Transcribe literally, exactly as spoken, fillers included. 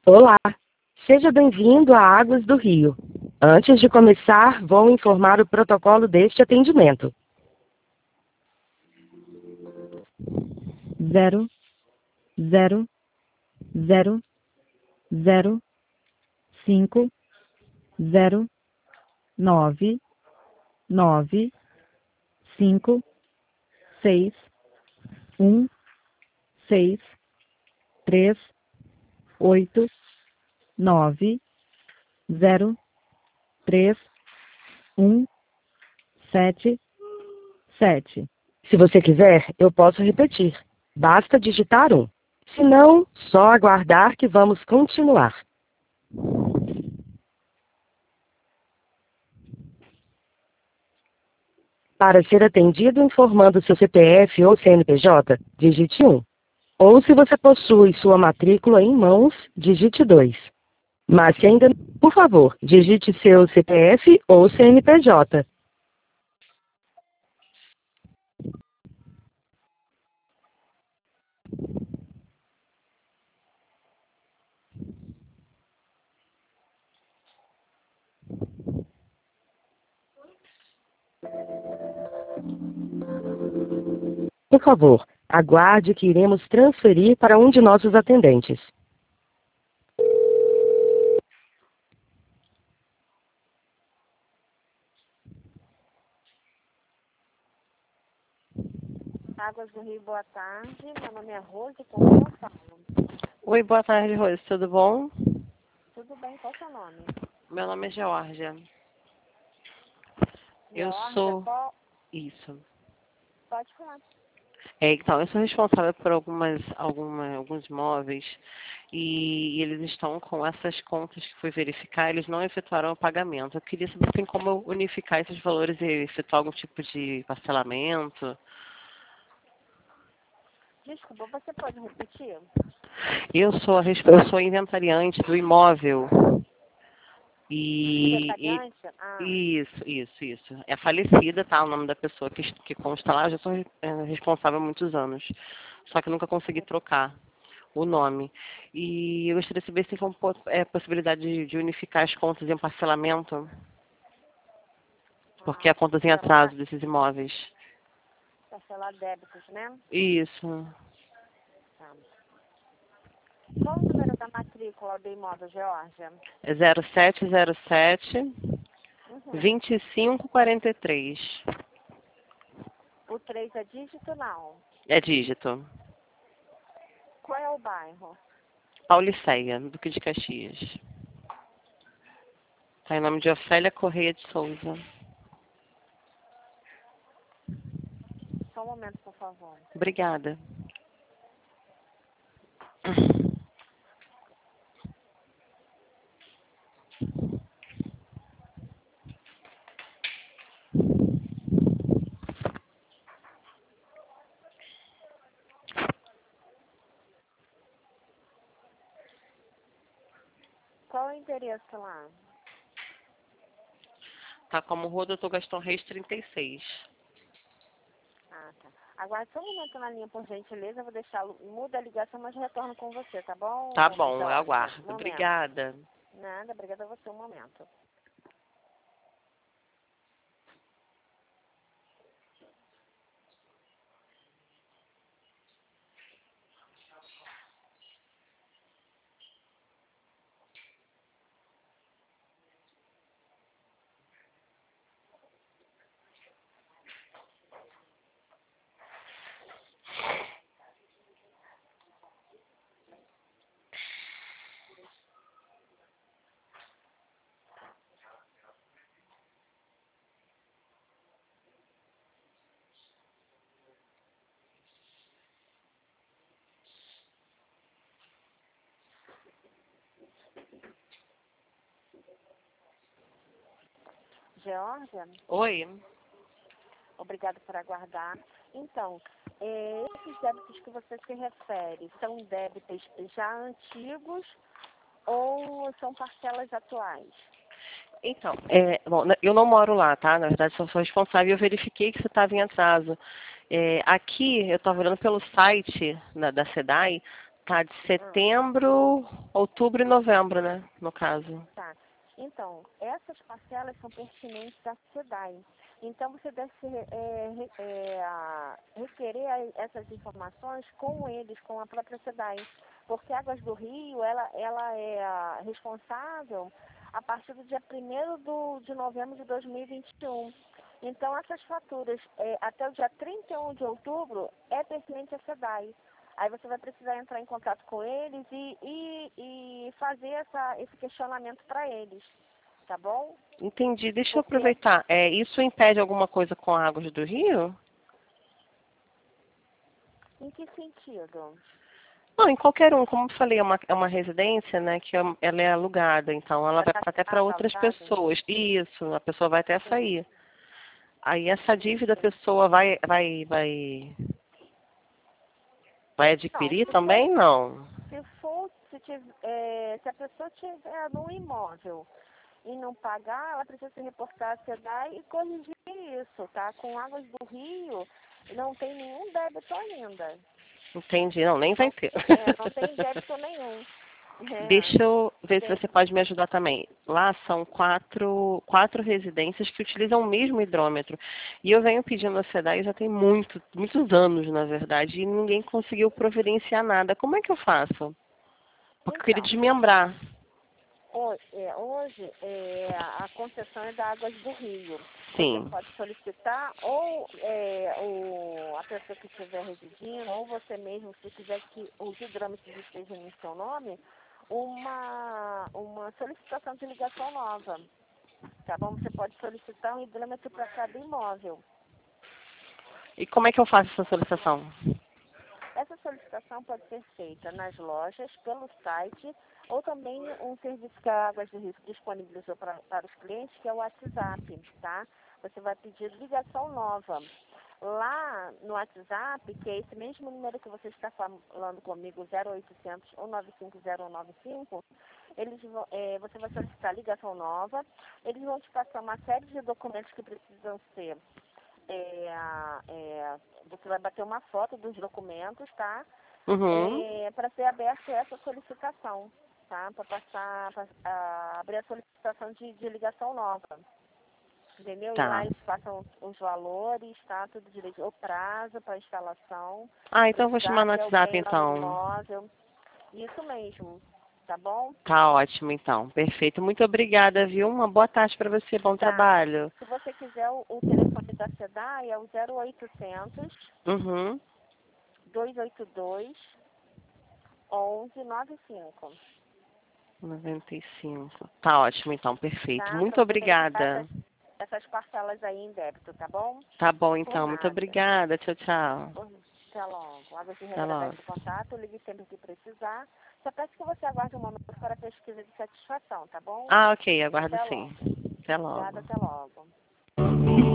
Olá, seja bem-vindo a Águas do Rio. Antes de começar, vou informar o protocolo deste atendimento. Zero, zero, zero, zero, cinco, zero, nove, nove, cinco, seis, um, seis, três, oito, nove, zero, três, um, sete, sete. Se você quiser, eu posso repetir. Basta digitar um. Se não, só aguardar que vamos continuar. Para ser atendido informando seu C P F ou C N P J, digite um. Ou se você possui sua matrícula em mãos, digite dois. Mas se ainda, por favor, digite seu C P F ou C N P J. Por favor, aguarde que iremos transferir para um de nossos atendentes. Águas do Rio, boa tarde. Meu nome é Rose, com quem eu falo? Oi, boa tarde, Rose. Tudo bom? Tudo bem, qual é o seu nome? Meu nome é Georgia. Eu Georgia, sou... qual... Isso. Pode falar. É, então, eu sou responsável por algumas, alguma, alguns imóveis e eles estão com essas contas que fui verificar, eles não efetuaram o pagamento. Eu queria saber se tem como eu unificar esses valores e efetuar algum tipo de parcelamento. Desculpa, você pode repetir? Eu sou, a, res- eu sou inventariante do imóvel. E, e- Secretariante? Ah, isso, isso, isso. É falecida, tá? O nome da pessoa que, que consta lá, eu já sou é, responsável há muitos anos. Só que eu nunca consegui trocar o nome. E eu gostaria de saber se tem como, po- é, possibilidade de, de unificar as contas em um parcelamento, porque ah há contas em parcelar, atraso desses imóveis. parcelar débitos, né? Isso. Tá. Qual o número da matrícula do imóvel, Georgia? É zero sete zero sete, Uhum. vinte e cinco quarenta e três. O três é dígito, não? É dígito. Qual é o bairro? Pauliceia, Duque de Caxias. Tá em nome de Ofélia Correia de Souza. Só um momento, por favor. Obrigada. Qual é o endereço lá? Tá como Rua Doutor Gastão Reis trinta e seis. Ah, tá. Aguarde só um momento na linha, por gentileza. Eu vou deixar, muda a ligação, mas retorno com você, tá bom? Tá bom, eu Georgia? aguardo. Um momento. Obrigada. Nada, obrigada a você, um momento. Georgia, Oi. obrigada por aguardar. Então, eh, esses débitos que você se refere são débitos já antigos ou são parcelas atuais? Então, é, bom, na- eu não moro lá, tá? Na verdade, só sou responsável e eu verifiquei que você estava em atraso. É, aqui, eu estava olhando pelo site da, da SEDAI, Tá, de setembro, outubro e novembro, né? No caso. Tá. Então, essas parcelas são pertinentes à SEDAI. Então, você deve se, é, re- é, a- requerer a- essas informações com eles, com a própria SEDAI. Porque a Águas do Rio, ela, ela é a responsável a partir do dia primeiro do- de novembro de dois mil e vinte e um. Então, essas faturas, é, até o dia trinta e um de outubro, é pertinente à SEDAI. Aí você vai precisar entrar em contato com eles e, e, e fazer essa, esse questionamento para eles, tá bom? Entendi. Deixa eu Porque, aproveitar. É, isso impede alguma coisa com a Águas do Rio? em que sentido? Não, em qualquer um. Como eu falei, é uma, é uma residência, né? Que é- ela é alugada. Então, ela vai Ela até está para outras alugada? pessoas. Isso, a pessoa vai até Sim, sair. Aí, essa sim, dívida a sim. pessoa vai, vai, vai, vai Não, adquirir se for, também? Não. se for, se, tiver, é, se a pessoa tiver no imóvel e não pagar, ela precisa se reportar à SEDAI e corrigir isso, tá? Com Águas do Rio, não tem nenhum débito ainda. Entendi. Não, nem vai Não, ter. é, não tem débito nenhum. É, Deixa eu ver se tem, você pode me ajudar também. Lá são quatro, quatro residências que utilizam o mesmo hidrômetro. E eu venho pedindo a SEDAI já tem muito, muitos anos, na verdade, e ninguém conseguiu providenciar nada. Como é que eu faço? Porque eu queria então, desmembrar. hoje, é, hoje é, a concessão é da Águas do Rio. Você Sim. pode solicitar ou é, o, a pessoa que estiver residindo, ou você mesmo, se quiser que os hidrômetros estejam em seu nome, uma, uma solicitação de ligação nova. Tá bom? Você pode solicitar um hidrômetro para cada imóvel. E como é que eu faço essa solicitação? Essa solicitação pode ser feita nas lojas, pelo site, ou também um serviço que a Águas do Rio disponibilizou para, para os clientes, que é o WhatsApp, tá? Você vai pedir ligação nova. Lá no WhatsApp, que é esse mesmo número que você está falando comigo, zero oitocentos, um nove cinco zero um nove cinco, eles vão, é, você vai solicitar ligação nova, eles vão te passar uma série de documentos que precisam ser é, é, você vai bater uma foto dos documentos, tá? Uhum. É, para ser aberta essa solicitação, tá? Para passar, pra, a, abrir a solicitação de, de ligação nova. Entendeu? E lá Tá. eles passam os valores, tá? Tudo direito. O prazo para instalação. Ah, então eu vou chamar no Precisar ter WhatsApp, alguém lá no então. imóvel. Isso mesmo, tá bom? Tá ótimo, então. Perfeito. Muito obrigada, viu? Uma boa tarde para você. Bom Tá. trabalho. Se você quiser, o, o telefone da SEDAI é o zero oitocentos, Uhum. dois oito dois, onze noventa e cinco, noventa e cinco. Tá ótimo, então. Perfeito. tá? Para Muito você verificar obrigada. essas, essas parcelas aí em débito, tá bom? Tá bom, Por então. Muito nada. obrigada. Tchau, tchau. Até logo. Águas de Rio Até logo. agradece o contato, ligue sempre que precisar. Só peço que você aguarde um momento para a pesquisa de satisfação, tá bom? Ah, ok. Aguardo Até sim. logo. Até Obrigada, logo. até logo.